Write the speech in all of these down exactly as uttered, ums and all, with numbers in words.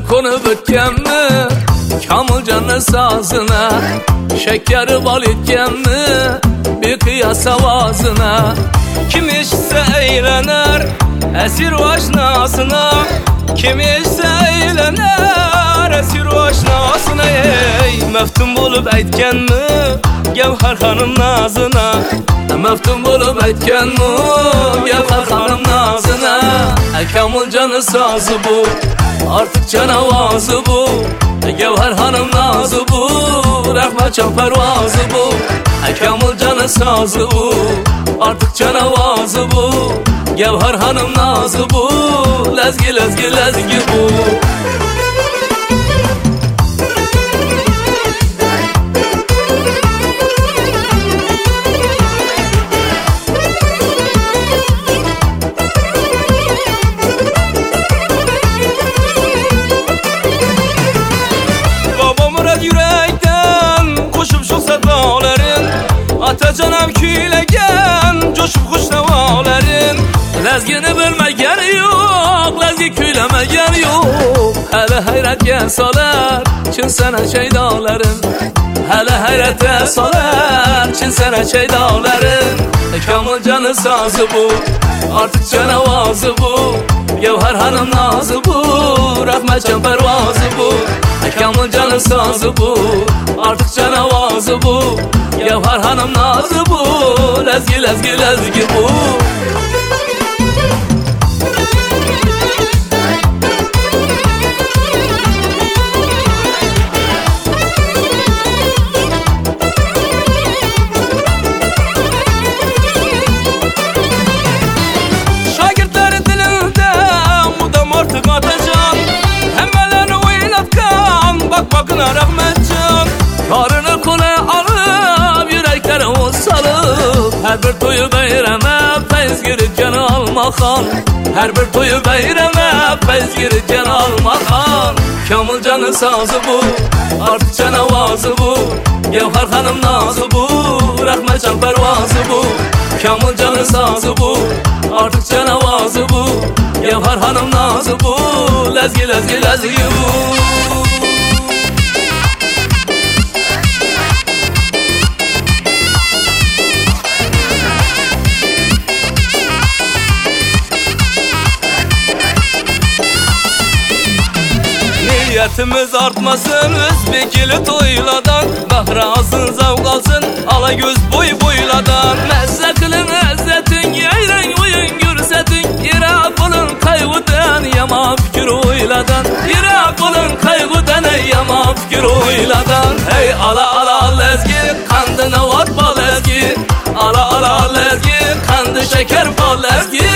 konup ötkenmi Kamilcan'ın sazına, şekeri bal etkenmi bir kıyas avazına. Kim içse eğlenir esir aşnasına, kim içse eğlenir esir aşnasına. Ey meftun bulup aytkenmi Gevher hanım nazına, meftun bulup aytkenmi Gevher hanım nazına. Kamilcan'ın sazı bu, artık canavazı bu, Gevher hanım nazı bu, rahmet çam pervazı bu. Kamilcan'ın sazı bu, artık canavazı bu, Gevher hanım nazı bu, lezgi lezgi lezgi bu. Atacanam küylegen, coşup kuş nevalerin. Lezgini bilmegen yok, lezgi kuylemegen yok. Hele hayretge salar, çin sana şeydaların. Hele hayrete salar, çin sana şeydaların. Kamilcan'ın sazı bu, artık canavazı bu, Gevher hanım nazı bu, rahmet çam pervazı bu. Kamilcan'ın sazı bu, artık canavazı bu, Gevher hanım nazı bu, lezgi lezgi lezgi bu. Şagirdlerin dilinde mudam artık atacağım, hemmelerini oynatkan, bak bakına rahmetcan. Karını kolay alıp yüreklere o salıp, her bir toyu beyreme feyz girirken almakan, her bir toyu beyreme feyz girirken almakan. Kamilcan'ın sazı bu, artık canavazı bu, Gevher hanım nazı bu, rahmet çam pervazı bu. Kamilcan'ın sazı bu, artık canavazı bu, Gevher hanım nazı bu, lezgi lezgi lezgi bu. Niyetimiz artmasın özbekili toyladan, bahre alsın zavk alsın ala göz boy boyladan. Mezze kılın ezzetin yayran oyun görsetin, Irak olun kaygıdan yama fikir oyladan, Irak olun kaygıdan yama fikir oyladan. Hey ala ala lezgi kandına vat bal lezgi, ala ala lezgi kandı şeker bal lezgi.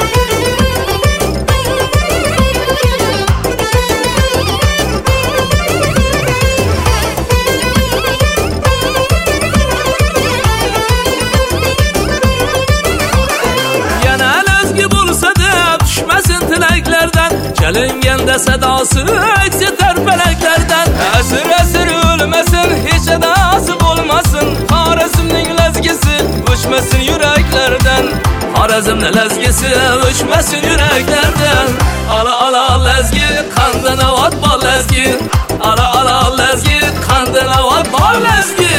Çelingende sedası eksilter feleklerden, esir esir ölmesin, hiç edası olmasın. Harazim'in lezgisi uçmasın yüreklerden, Harazim'in lezgisi uçmasın yüreklerden. Ala ala lezgi kandına vat bal lezgi, ala ala lezgi kandına vat bal lezgi.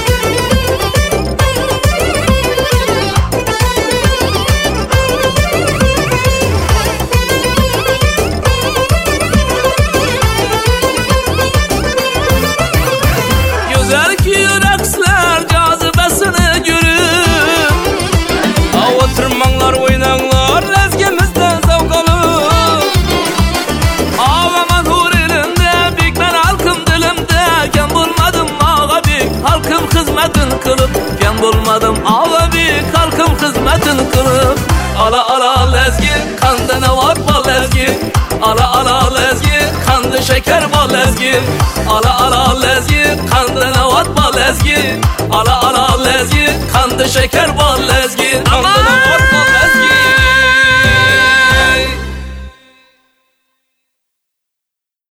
Gen bulmadım abi kalkım hizmetin kılıp, ala ala lezgi kandına var bal lezgi, ala ala lezgi kandı şeker bal lezgi, ala ala lezgi kandına var bal lezgi, ala ala lezgi kandı şeker bal lezgi. Aman